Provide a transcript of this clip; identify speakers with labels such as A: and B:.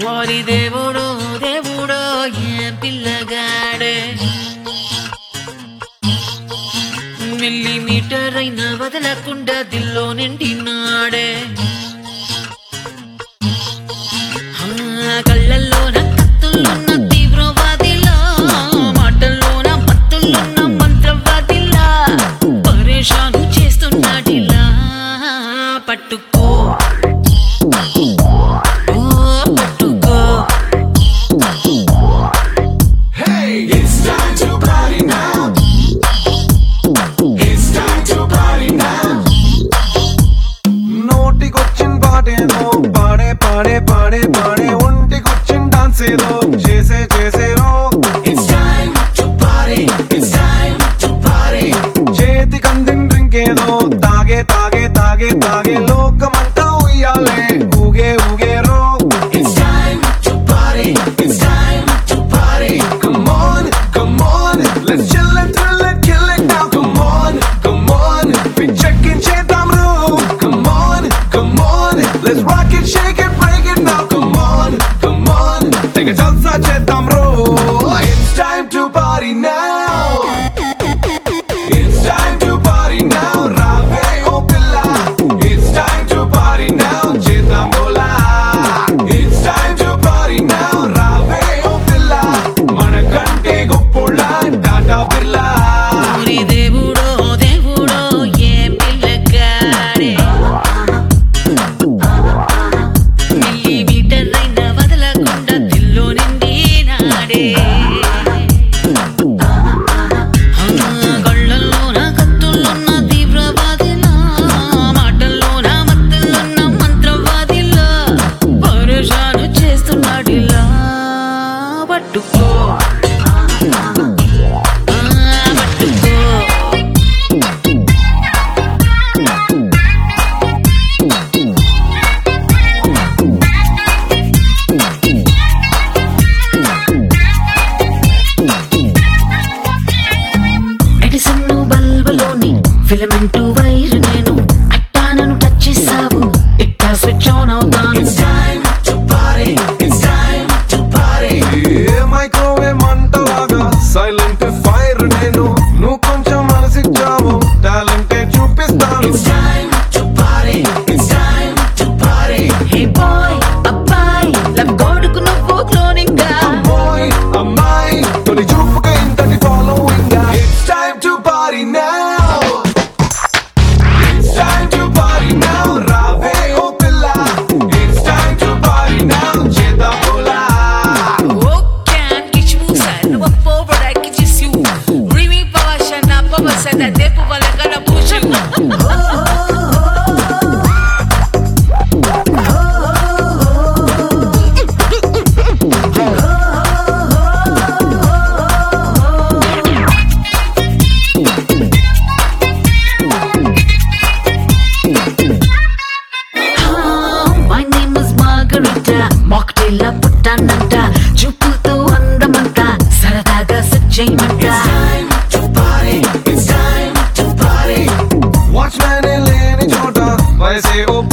A: ఓరి దేవుడో దేవుడో ఏం పిల్లగాడే మిల్లీమీటర్ అయినా వదలకుండా దిల్లో నిండినాడే కళ్ళల్లోన కత్తుల్లోన తీవ్రవాదిలా మాటల్లోన మత్తుల్లోన మంత్రవాదిలా పరేషాను చేస్తున్నాడిలా పట్టుకో
B: పాడే పాడే పాడే ఒంటికొచ్చిన డాన్స్ ఏదో చేసే చేసేరో It's time to party It's time to party చేతికి అందిన డ్రింక్ ఏదో తాగే తాగే తాగే తాగే లోకమంతా ఉయ్యాలే ఊగే ఊగేరో It's time to party It's time to party Come on come on Let's chill and thrill and kill it now Come on come on we checkin' చేద్దాం రో Come on come on Let's rock it shake it Come on, take a jalsa cheddam ro. It's time to party now. It's time to party now. Rave o pilla. It's time to party now. Cheddam bola. It's time to party now. Rave o pilla. Manakante goppola Tata Birla.
A: Ori devudo devudo ye pillagare. Millimeter aina vadalakunda dillo nindinade. కళ్ళల్లోన కత్తుల్లోన తీవ్రవాదిలా మాటల్లోన మత్తుల్లోన మంత్రవాదిలా పరేషాను చేస్తున్నాడిలా పట్టుకో ఎడిసన్ను బల్బులోని filament wire నేను అట్టానను touch చేసావు ఇట్టా switch on అవుతాను
B: It's time to party. It's time to party. Microwave మంటలాగా silent fire నేను నువ్వు కొంచెం మనసిచ్చావు talent చూపిస్తాను It's time to party. It's time to party.
A: Hey boy అబ్బాయి లవ్ గోడుకు నువ్వు క్లోనింగ్ గా
B: అమ్మాయి అమ్మాయి తొలి చూపుగా ఇంతటి following It's time to party now. It's time to party now. Rave o pilla. It's time to party now. Cheddam bola.
A: Oh, can't get you sad. No one forward, I can just you. Remy Pavashana, Papa said that they put like gonna push you. My name is Margarita. Mocktail పుట్టానంట చూపుతో అందమంతా సరదాగా సజ్జేయమంట
B: Time to party. It's time to party. Watchman లేని చోట వయసే ఓ